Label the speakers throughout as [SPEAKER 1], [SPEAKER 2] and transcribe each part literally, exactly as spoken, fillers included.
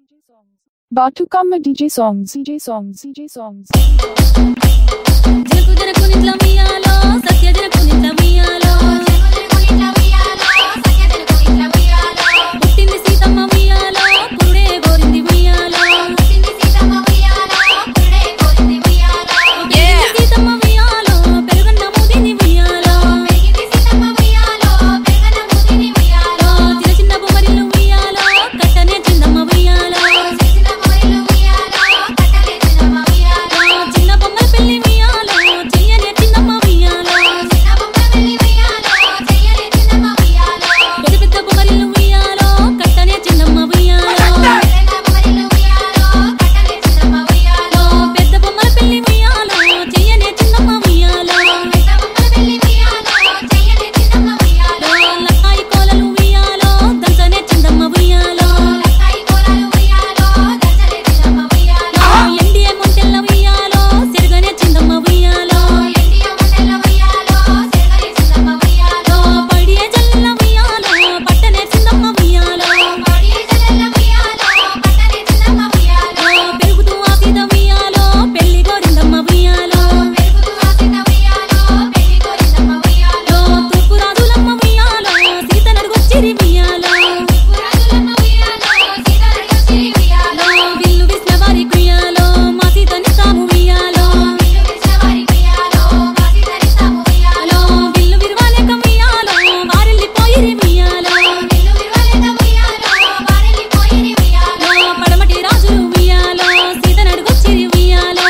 [SPEAKER 1] Batukama D J songs, D J songs, D J songs.
[SPEAKER 2] జనకు జనకు నిట్ల మియాలో సత్య జనకు నిట్ల మియాలో పుట్టింది సీతమ్మ మియాలో పురుడే గోరింది మియాలో సీతమ్మ మియాలో పెరుగన్న ముదిని మియాలో చిన్న చిన్న బొమ్మరిల్లు మియాలో కట్టనే చిన్నమ్మ మియాలో చిన్న బొమ్మల పెళ్లి మియాలో చెయ్యనే చిన్నమ్మ మియాలో పెద్ద పెద్ద బొమ్మరిల్లు మియాలో కట్టనే చిన్నమ్మ మియాలో పెద్ద బొమ్మల పెళ్లి మియాలో చెయ్యనే చిన్నమ్మ మియాలో లక్కాయి కోలలు మియాలో దంచనే చిన్నమ్మ మియాలో ఎండియే మొంటెల్ల మియాలో సెరగనే చిన్నమ్మ మియాలో పడియే జల్ల మియాలో పట్టనే చిన్నమ్మ మియాలో పెరుగుతూ ఆపిద మియాలో పెళ్లి గోరిందమ్మ మియాలో తూర్పు రాజులమ్మ మియాలో సీత నడుగొచ్చిరి మియాలో విల్లు విసిన వారి కుయాలో మా సీతని సాము మియాలో విల్లు విరవాలేక మియాలో వారెళ్ళిపోయిరి మియాలో పడమటి రాజులు మియాలో సీత నడుగొచ్చిరి మియాలో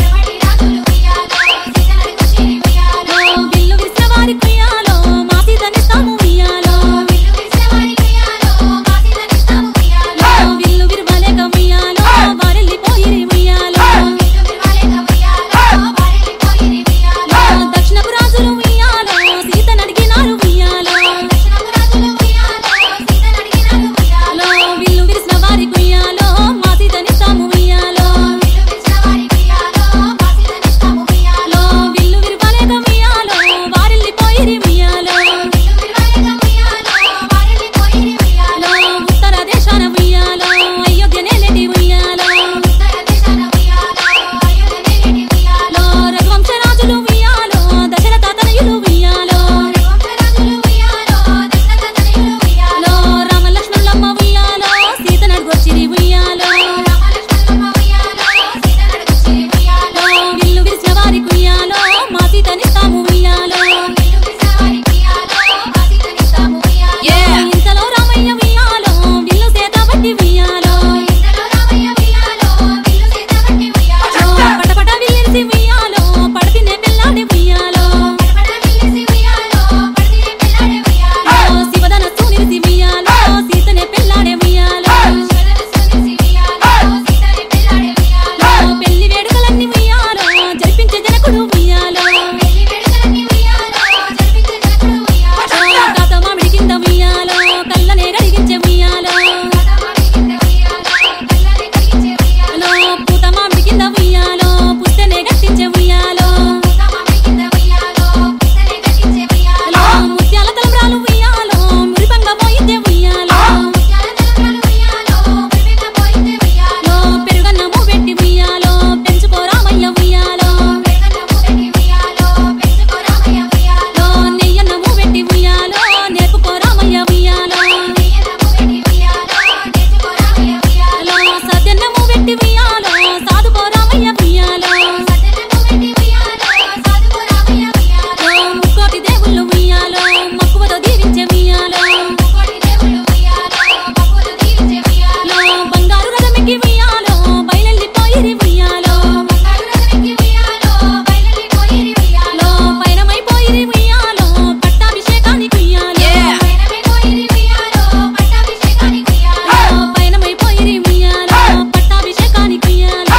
[SPEAKER 2] విల్లు విసిన వారి కుయాలో మా సీతని సాము మియాలో విల్లు విరవాలేక మియాలో వారెళ్ళిపోయిరి మియాలో దక్షిణపు రాజులు మియాలో సీత నడిగినారు మియాలో విల్లు విరిసిన వారి కుయ్యాలో మా సీతని సాము మియాలో విల్లు విరవలేక మియాలో వారెళ్ళిపోయిరి మియాలో ఉత్తర దేశాన మియాలో అయోధ్య నేలేటి మియాలో రఘువంశ రాజులు మియాలో దశరథ తనయులు మియాలో రామ లక్ష్మణులమ్మ మియాలో సీత నడుగొచ్చిరి మియాలో విల్లు విరిసిన వారి కుయ్యాలో మా సీతని సాము మియాలో ఇంతలో రామయ్య మియాలో విల్లు సేత బట్టి మియాలో పటపట విల్లిరిసి మియాలో పడతినే పెళ్ళాడి మియాలో శివధనస్సు నిరిసి మియాలో సీతనే పెళ్ళాడే మియాలో పెళ్లి వేడుకలన్నీ మియాలో జరిపించే జనకుడు మియాలో కాత మామిడి కింద మియాలో కళ్ళనే గడిగించే మియాలో పూత మామిడి కింద మియాలో పుస్తనే గట్టించే మియాలో ముత్యాల తలంబ్రాలు మియాలో మురిపంగా పోయిందే మియాలో పెరుగన్నము పెట్టి మియాలో పెంచుకోరామయ్య మియాలో నెయ్యన్నము పెట్టి మియాలో నేర్పుకోరామయ్య మియాలో సత్యన్నము పెట్టి మియాలో సాధుకోరామయ్య మియాలో ముక్కోటి దేవుళ్ళు మియాలో మక్కువతో దీవించే మియాలో బంగారు రథమికి మియాలో బయలెళ్ళిపోయిరి మియాలో పయనమైపోయిరి మియాలో పట్టాభిషేకానికి మియాలో పయనమైపోయిరి మియాలో పట్టాభిషేకానికి మియాలో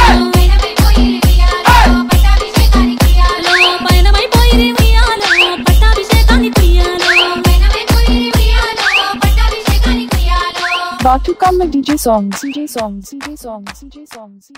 [SPEAKER 2] పయనమైపోయిరి మియాలో పట్టాభిషేకానికి మియాలో
[SPEAKER 1] Batukama D J songs, D J songs, D J songs, D J songs.